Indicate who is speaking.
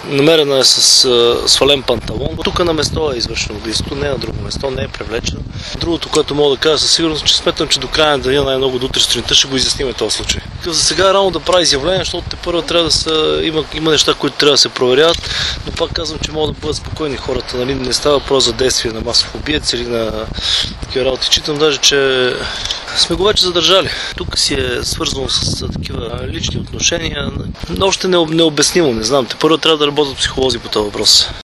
Speaker 1: Намерена е с свален панталон. Тук на место е извършено убийството, не на друго место, не е привлечено. Другото, което мога да кажа със сигурност, че сметам, че до края на деня, най-много до утре сутринта ще го изясним този случай. За сега е рано да прави изявление, защото те трябва да има неща, които трябва да се проверяват, но пак казвам, че могат да бъдат спокойни хората. Нали? Не става въпрос за действие на масов убиец или на такива работи. Читам даже, че сме го вече задържали. Тук си е свързано с такива лични отношения, но още необяснимо, не знам. Те първо трябва да работят психолози по този въпрос.